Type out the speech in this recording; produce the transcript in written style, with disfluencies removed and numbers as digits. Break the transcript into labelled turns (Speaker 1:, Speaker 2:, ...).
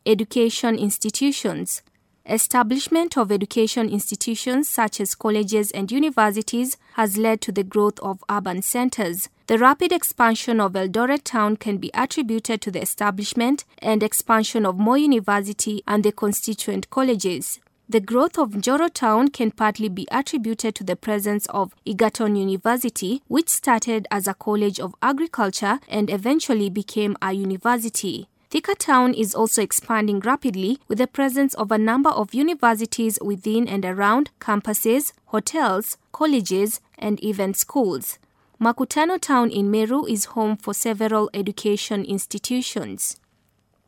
Speaker 1: Education institutions. Establishment of education institutions such as colleges and universities has led to the growth of urban centers. The rapid expansion of Eldoret town can be attributed to the establishment and expansion of more university and the constituent colleges. The growth of Njoro town can partly be attributed to the presence of Egerton University, which started as a college of agriculture and eventually became a university. Thika town is also expanding rapidly with the presence of a number of universities within and around campuses, hotels, colleges, and even schools. Makutano town in Meru is home for several education institutions.